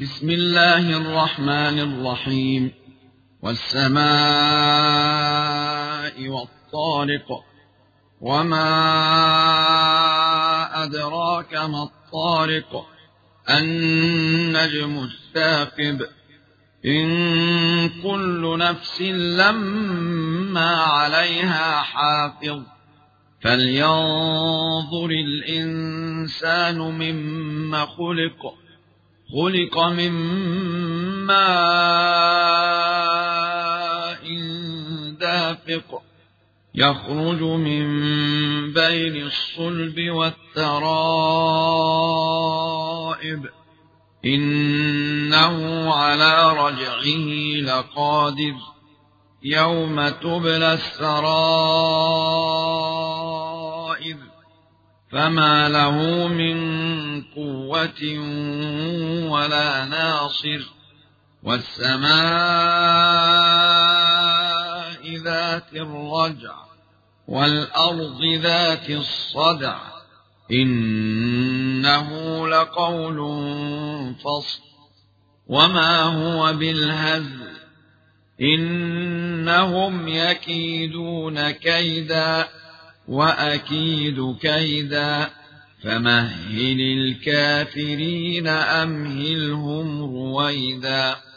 بسم الله الرحمن الرحيم. والسماء والطارق، وما أدراك ما الطارق، النجم الثاقب، إن كل نفس لما عليها حافظ، فلينظر الإنسان مما خلق من ماء دافق، يخرج من بين الصلب والترائب، إنه على رجعه لقادر، يوم تبلى السرائر، فما له من قوة ولا ناصر. والسماء ذات الرجع، والأرض ذات الصدع، إنه لقول فصل، وما هو بالهزل، إنهم يكيدون كيدا وأكيد كيدا، فمهل الكافرين أمهلهم رويدا.